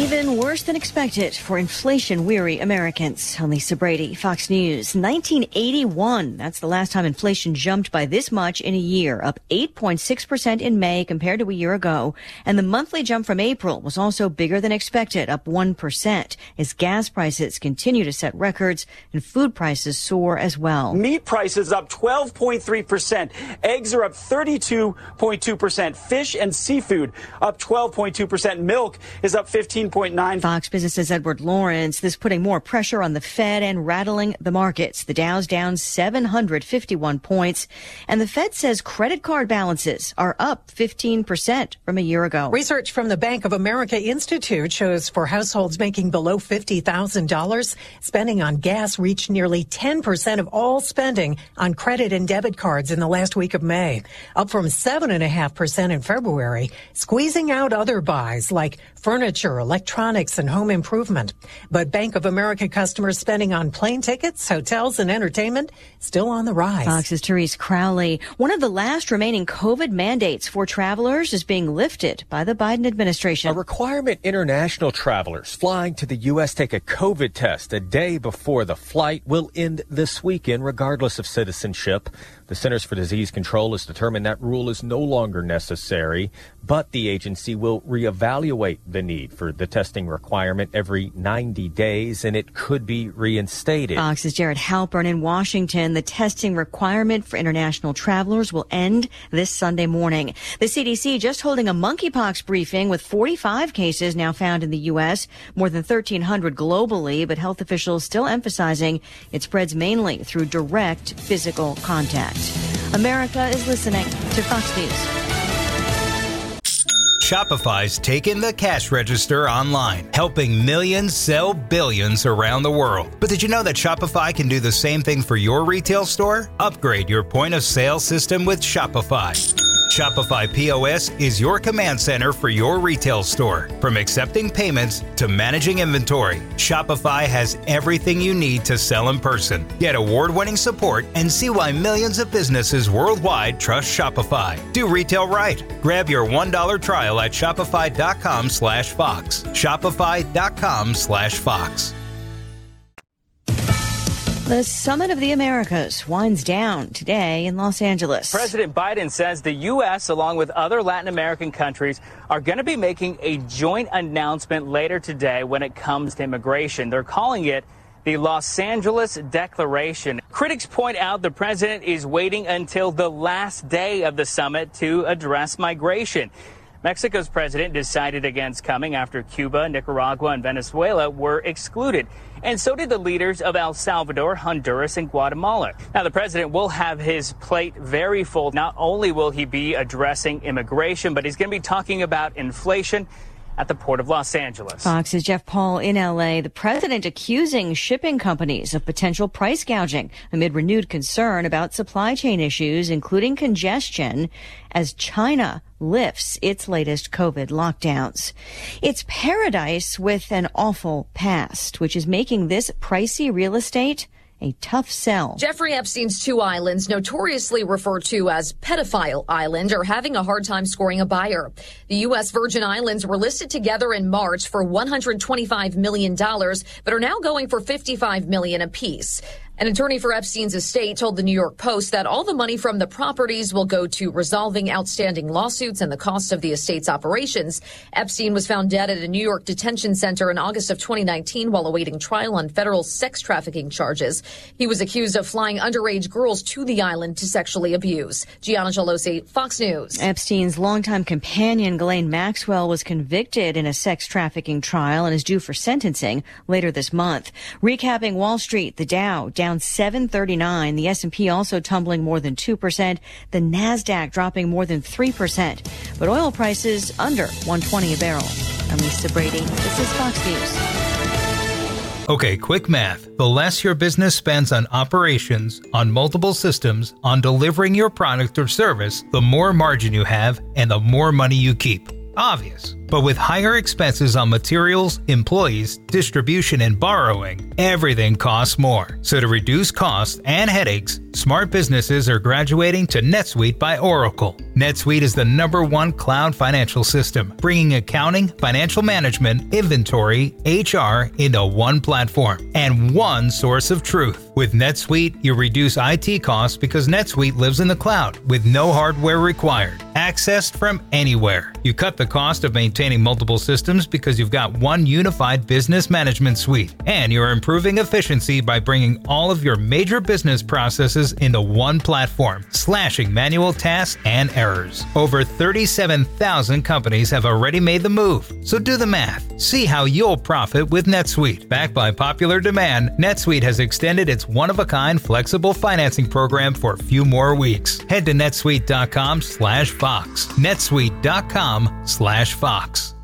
Even worse than expected for inflation-weary Americans. I'm Lisa Brady, Fox News. 1981, that's the last time inflation jumped by this much in a year, up 8.6% in May compared to a year ago. And the monthly jump from April was also bigger than expected, up 1%, as gas prices continue to set records and food prices soar as well. Meat prices up 12.3%. Eggs are up 32.2%. Fish and seafood up 12.2%. Milk is up 15.9%. Fox Business's Edward Lawrence, this putting more pressure on the Fed and rattling the markets. The Dow's down 751 points, and the Fed says credit card balances are up 15% from a year ago. Research from the Bank of America Institute shows for households making below $50,000, spending on gas reached nearly 10% of all spending on credit and debit cards in the last week of May, up from 7.5% in February, squeezing out other buys like furniture, electronics, and home improvement. But Bank of America customers spending on plane tickets, hotels, and entertainment still on the rise. Fox's Therese Crowley. One of the last remaining COVID mandates for travelers is being lifted by the Biden administration. A requirement international travelers flying to the U.S. take a COVID test a day before the flight will end this weekend, regardless of citizenship. The Centers for Disease Control has determined that rule is no longer necessary, but the agency will reevaluate the need for the testing requirement every 90 days, and it could be reinstated. Fox's Jared Halpern in Washington. The testing requirement for international travelers will end this Sunday morning. The CDC just holding a monkeypox briefing with 45 cases now found in the U.S., more than 1,300 globally, but health officials still emphasizing it spreads mainly through direct physical contact. America is listening to Fox News. Shopify's taken the cash register online, helping millions sell billions around the world. But did you know that Shopify can do the same thing for your retail store? Upgrade your point of sale system with Shopify. Shopify POS is your command center for your retail store. From accepting payments to managing inventory, Shopify has everything you need to sell in person. Get award-winning support and see why millions of businesses worldwide trust Shopify. Do retail right. Grab your $1 trial at shopify.com/Fox. Shopify.com/Fox. The Summit of the Americas winds down today in Los Angeles. President Biden says the U.S., along with other Latin American countries, are going to be making a joint announcement later today when it comes to immigration. They're calling it the Los Angeles Declaration. Critics point out the president is waiting until the last day of the summit to address migration. Mexico's president decided against coming after Cuba, Nicaragua, and Venezuela were excluded. And so did the leaders of El Salvador, Honduras, and Guatemala. Now, the president will have his plate very full. Not only will he be addressing immigration, but he's going to be talking about inflation at the Port of Los Angeles. Fox's Jeff Paul in L.A. The president accusing shipping companies of potential price gouging amid renewed concern about supply chain issues, including congestion, as China lifts its latest COVID lockdowns. It's paradise with an awful past, which is making this pricey real estate a tough sell. Jeffrey Epstein's two islands, notoriously referred to as Pedophile Island, are having a hard time scoring a buyer. The U.S. Virgin Islands were listed together in March for $125 million, but are now going for $55 million apiece. An attorney for Epstein's estate told the New York Post that all the money from the properties will go to resolving outstanding lawsuits and the cost of the estate's operations. Epstein was found dead at a New York detention center in August of 2019 while awaiting trial on federal sex trafficking charges. He was accused of flying underage girls to the island to sexually abuse. Gianna Gelosi, Fox News. Epstein's longtime companion, Ghislaine Maxwell, was convicted in a sex trafficking trial and is due for sentencing later this month. Recapping Wall Street, the Dow down 739. The S&P also tumbling more than 2%. The NASDAQ dropping more than 3%. But oil prices under $120 a barrel. I'm Lisa Brady. This is Fox News. Okay, quick math. The less your business spends on operations, on multiple systems, on delivering your product or service, the more margin you have and the more money you keep. Obvious. But with higher expenses on materials, employees, distribution, and borrowing, everything costs more. So to reduce costs and headaches, smart businesses are graduating to NetSuite by Oracle. NetSuite is the #1 cloud financial system, bringing accounting, financial management, inventory, HR into one platform and one source of truth. With NetSuite, you reduce IT costs because NetSuite lives in the cloud with no hardware required, accessed from anywhere. You cut the cost of maintaining multiple systems because you've got one unified business management suite, and you're improving efficiency by bringing all of your major business processes into one platform, slashing manual tasks and errors. Over 37,000 companies have already made the move, so do the math. See how you'll profit with NetSuite. Backed by popular demand, NetSuite has extended its one-of-a-kind flexible financing program for a few more weeks. Head to netsuite.com/Fox. netsuite.com/Fox.